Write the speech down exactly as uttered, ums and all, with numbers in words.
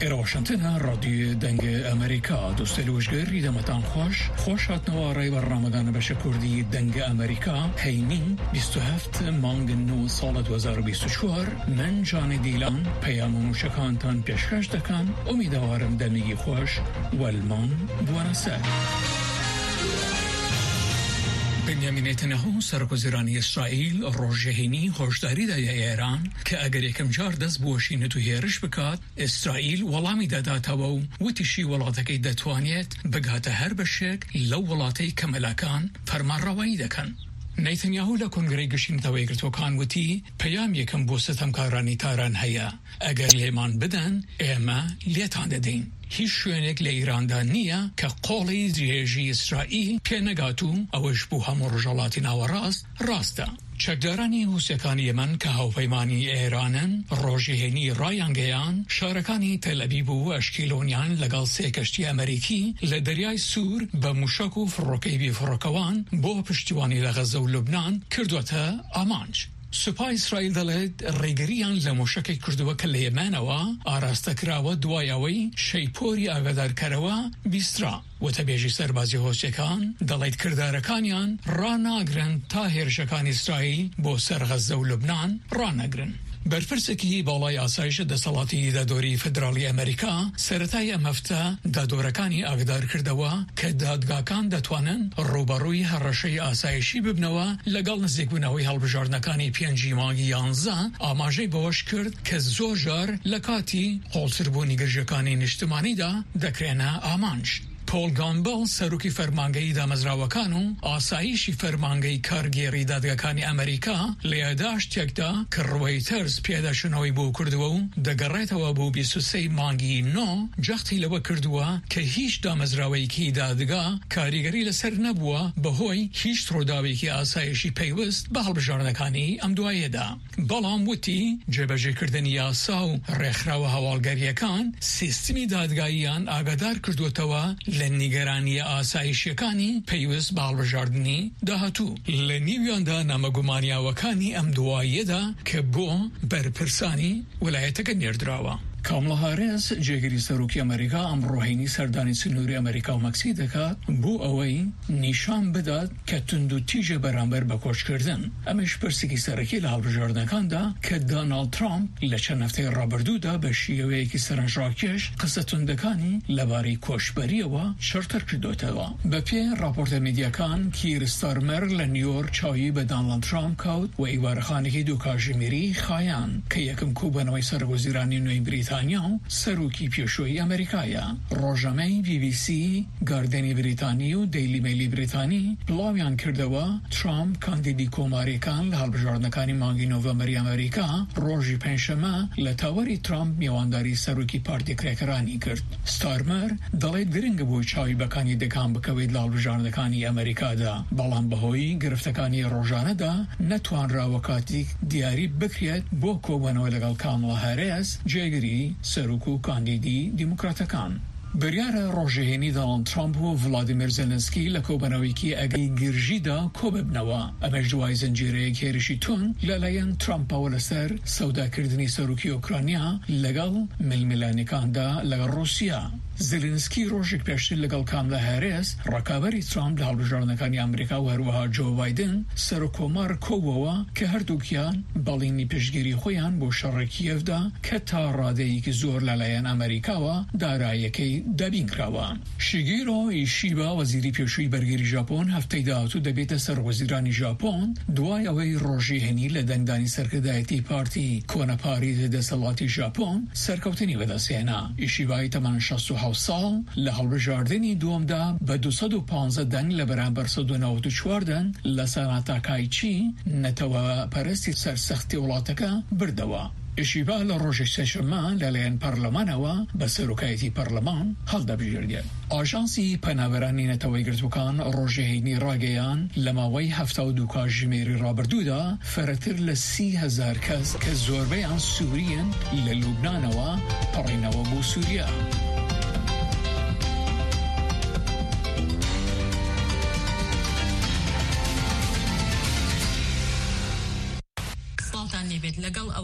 إلى واشنطن راديو دنگ أمريكا دوستي الوجگر ریدمتان خوش خوش هاتنواري برنامجان بش كردي دنگ أمريكا هيني بیست و هفت مانگ نو سال دو هزار و بیست و چهار من جان دیلان پیام موشکانتان پیشکش دکم امیدوارم دمیگی خوش والمان بوانسر. بنیامین نتانیاهو سرکوزیرانی اسرائیل روژهینی هشداری داده ایران که اگر یکم جار دست بوشینه تو هیرش بکات اسرائیل ولامی داداته و وتشی ولاتکی دتوانیت بگات هر بشک لو ولاتی کملاکان فرمان روایی دکن. نتانیاهو لکنگره گشین تویگرتو کان وتی پیام یکم بو ستمکارانی تاران هیا اگر لیمان بدن اما لیتان ددین. هیچ شوینک لایران دانیه که قولی زیجی اسرائیل پینگاتو اوش بو هم رجالاتی نوراست راسته. چکدارانی حوثیانی یمن که هواپیمانی ایرانن روژهینی رایانگیان شارکانی تل ابیب و اشکیلونیان لگال سه کشتی امریکی لدریای سور به موشک و فروکی بی فروکوان با پشتیبانی لغزه و لبنان کردوته آمانج. سپاه اسرائیل دلد ریگریان لموشکی کردوه که لیمانوا آراستکراوه دوایاوی شیپوری آگادار کروا بیسترا و تبیجی سربازی حوثیکان دلید کردارکانیان را ناگرن تا هرشکان اسرائیل با سر غزه و لبنان را ناگرن. برفرسکی بالای آسایش دستالاتی دادوری فدرالی امریکا سرطای امفتا دادورکانی آگدار کردوا که دادگاکان دتوانن روبروی هرشی آسایشی ببنوا لگل نزدیک بناوی هلبجارنکانی پینجی ماگی یانزه آماجه باش کرد که زوجار لکاتی قولسربونی گرجکانی نشتمانی دا دکرینه آمانج. پول گامبل سروکی فرمانگی دامزراوکانو آسایشی فرمانگی کارگیری دادگاکانی امریکا لیاداشت یکدا که رویترز پیاده شنوی بو کردوو دگرایت و بو بیست و سه مانگی نو جختی لوا کردوا که هیچ دامزراوی کی دادگاه کاریگری لسر نبوا بهوی هیچ تروداوی کی آسایشی پیوست به هلبجارنکانی ام دوایه دا. بالام وطی جبجه کردنی یاساو رخراو هوالگریکان سیستمی دادگاهیان آگادار کردو توا لنیگرانی آسایشیکانی پیوست بالبجاردنی دهاتو لنیویان دا نمگمانی وکانی ام دوایه دا که بو برپرسانی ولایت گنیردراوا. کاملا هاریس جگری سروکی امریکا امروهینی سردانی سنوری امریکا و مکسی دکات بو اوی نشان بداد که تندو تیجه برانبر بکوش کردن. امش پرسیکی سرکی لحالبجاردنکان دا که دانالد ترامپ لچن هفته رابردو دا به شیوه که سرنجراکش قصه تندکانی لباری کوشبری و شرطر کردوته و. بپی راپورت میدیاکان کیر ستارمر لنیور چایی به دانالد ترامپ کود و ایوارخانه که دو کاجمیری خایان که یکم کوبنوی سرگوزیرانی نوی بریتانیا سروکی پیشوی امریکایا. روزنامه بی بی سی، گاردنی بریتانی و دیلی میلی بریتانی بلاویان کرده و ترامپ کاندیدی کوماریکان لحالبجاردنکانی مانگی نوامبری امریکا روزی پنجشنبه لتاوری ترامپ میوانداری سروکی پارتی کرکرانی کرد. ستارمر دلید گرنگ بوی چاوی بکانی دکان بکوید لحالبجاردنکانی امریکا دا بالان بهوی گرفتکانی روزانه دا نتوان راوکاتی دیاری بکرید بو کوبنوی لگل کاملا هاریس جگری سروکو کاندیدی دموکراتکان. بریار روژهینی دانالد ترامپ و ولادیمیر زلنسکی لکوبناوی کی اگری گرجی دا کوب بنوا امش دوای زنجیره کیرشی تون للاین ترامپ و لسر سودا کردنی سروکی اوکراینیا لگل ململانیکان دا لگل روسیا. زلنسکی روشک پیشتر لگل کاملا هاریس رکابری ترامپ لحالبجاردنکانی امریکا و هروها جو بایدن سرکومار کوبوا که هر دوکیان بالینی پیشگیری خویان بو شر کیف دا که تا رادهی که زور للاین امریکا و دارایی که دبین کراوان. شیگیرو ایشیبا وزیری پیشوی برگری ژاپن هفته داوتو دبیت سرگوزیرانی ژاپن دوای اوی روژهینی لدنگدانی سرکردایتی پارتی کوناپاری دستالاتی ژاپن سرکوتنی وداسینا. ایشیبای تمن شصت و هفت سال لحالبجاردنی دوم دا به دویست و پانزده دنگ لبرانبر صد و نود و چهار دن لساناتا کایچی نتوا پرستی سرسختی ولاتکا بردوا. اشیبا لروژش سشما لالین پارلمانوا به سروکایتی پارلمان حال دبیجردید. آژانسی پناورانی نتوی گرتوکان روژهینی راگیان لماوی هفته و دوکا جمیری رابردودا فراتر لسی هزار کس که زوربه آن سورین للبنانوا پرینوا بو سوریا. سلطان نبید لگل